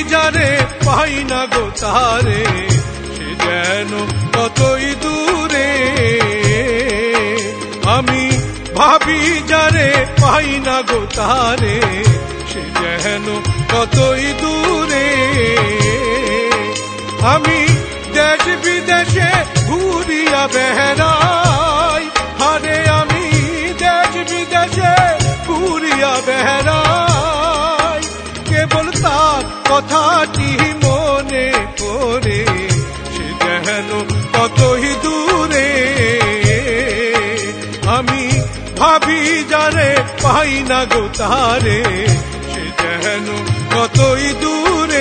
যারে পাই না গো তারে, সে যেন কতই দূরে। আমি ভাবি যারে পাই না গো তারে, সে যেন কতই দূরে। আমি দেশ বিদেশে ঘুরিয়া বেড়াই, আরে আমি দেশ বিদেশে ঘুরিয়া বেড়াই, কেবল তার কথাটি মনে করে, সে যেন কতই দূরে। আমি ভাবি যারে পাই না গো তারে, সে যেন কতই দূরে।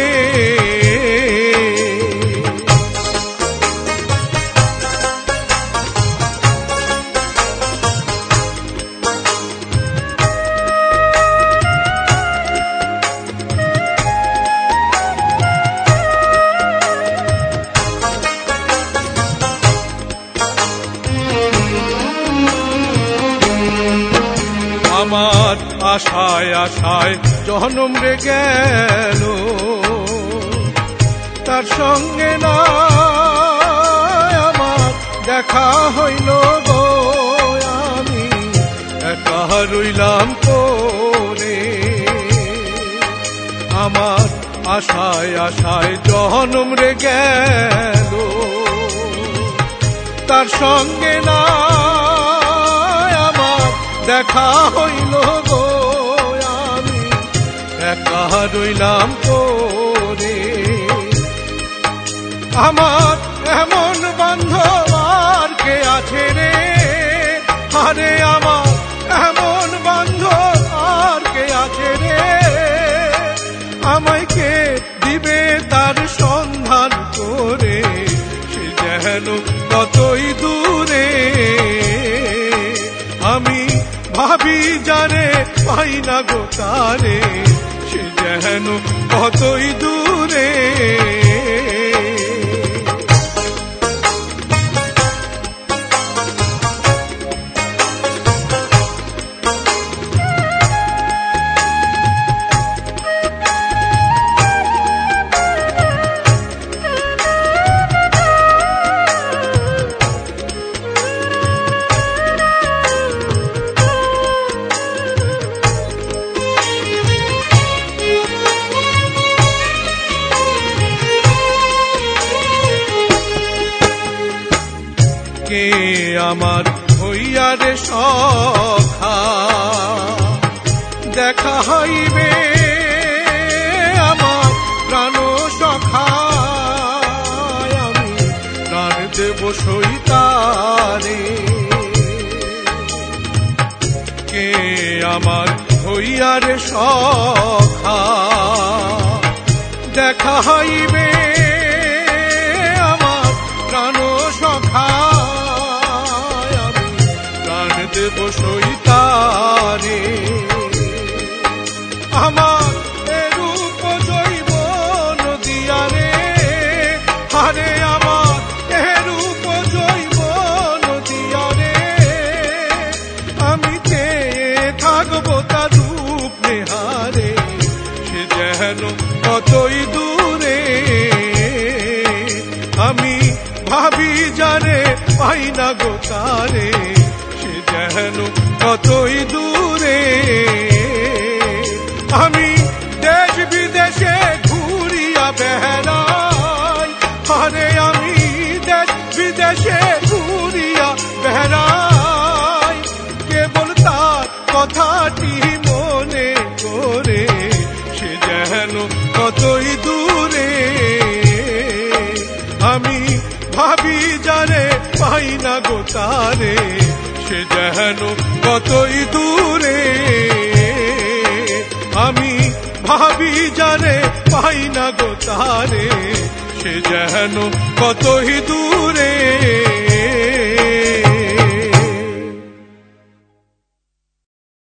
আমার আশায় আশায় জনম রে গেল, তার সঙ্গে না আমার দেখা হইল গো। আমি একা রইলাম পড়ে, আমার আশায় আশায় জনম রে গেল, তার সঙ্গে না দেখা হইল গো। আমি একা রইলাম পড়ে, আমার এমন বান্ধব আর কে আছে রে, আরে আমার এমন বান্ধব আর কে আছে রে। আমায় কে দিবে তার সন্ধান করে, সে যেন কতই দূরে। আমি ভাবি যারে পাই না গো তারে, সে যেন কতই দূরে। কে আমার হইয়া রে সখা, দেখা হইবে আমার প্রাণ সখা। আমি প্রাণ দেব সইতারে, কে আমার হইয়া রে সখা, দেখা হইবে আমার প্রাণ সখা। দেব সইতারে, আমার এরূপ জৈব নদিয়ারে, আরে আমার এরূপ জৈব নদিয়ারে। আমি চেয়ে থাকবো তার রূপ নেহারে, সে যেন কতই দূরে। আমি ভাবি যারে পাই না গো তারে, যেন কতই দূরে। আমি দেশ বিদেশে ঘুরিয়া বেড়াই, আরে আমি দেশ বিদেশে ঘুরিয়া বেড়াই, কেবল তার কথাটি মনে করে, সে যেন কতই দূরে। আমি ভাবি যারে পাই না গো তারে, সে যেন কতই দূরে। আমি ভাবি যারে পাই না গো তারে, সে যেন কতই দূরে।